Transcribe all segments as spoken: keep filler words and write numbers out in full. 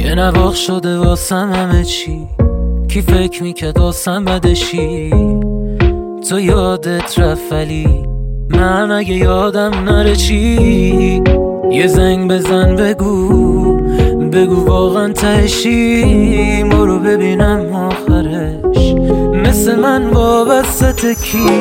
یه نواخ شده واسم همه چی، کی فکر میکرد واسم بدشی. تو یادت رفت ولی من اگه یادم نره چی. یه زنگ بزن بگو بگو واقعا تهشی. برو ببینم آخرش مثل من وابسته کی.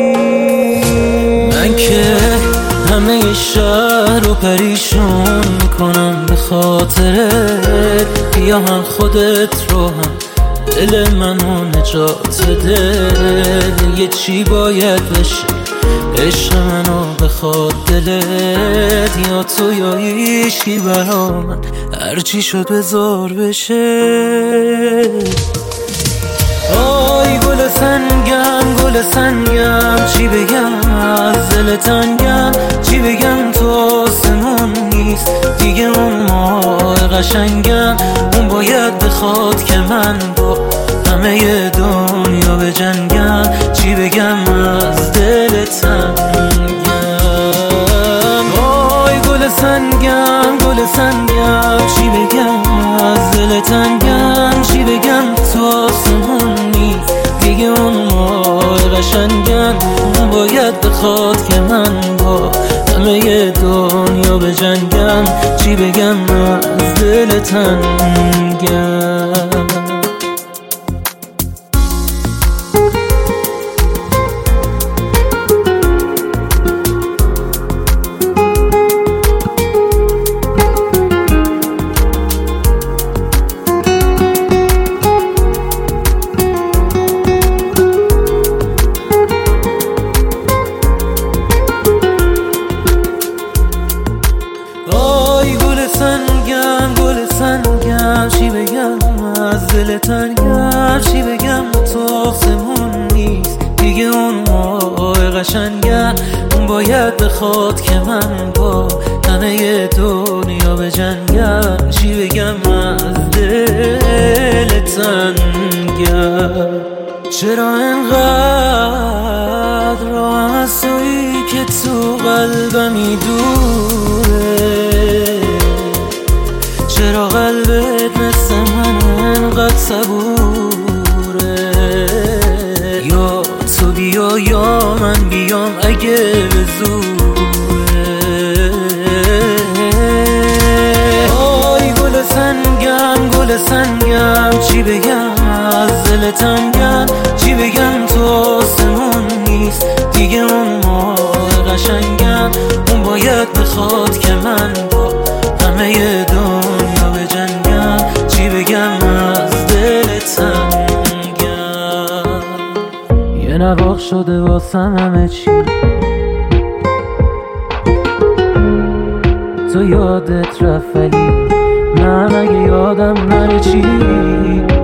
من که همه شهر رو پریشون میکنم به خاطرت. بیا هم خودت رو هم دل منو نجات دل. یه چی باید بشه عشق منو بخواد دلت. یا تو یا هیچکی برا من، هرچی شد بذار بشه. آی گل سنگم گل سنگم، چی بگم از دل تنگم. چی بگم تو آسمون نیست دیگه اون ماه قشنگم. اون باید بخواد که من با همه دنیا بجنگم. چی بگم از دل تنگم. آی گل سنگم گل سنگم، چی بگم از دل تنگم. چی بگم تو آسمون نیست دیگه اون ماه قشنگم. اون باید بخواد که من با همه دنیا بجنگم. چی بگم از دل تنگم. سنگم گل سنگم، چی بگم از دل تنگم. چی بگم تو آسمون نیست دیگه اون ماه قشنگم. اون باید بخواد که من با همه دنیا بجنگم. چی بگم از دل تنگم. چرا انقدر راهم از تویی که تو قلبمی دوره. چرا قلبت مثل من انقدر صبوره. یا تو بیا یا من بیام اگه به زوره. آی گل سنگم گل سنگم، چی بگم از دل تنگم. چی بگم تو آسمون نیست دیگه اون ماه قشنگم. اون باید بخواد که من با همه دنیا بجنگم. چی بگم از دل تنگم. یه نواخ شده واسم همه چی، تو یادت رفت ولی من اگه یادم نره چی.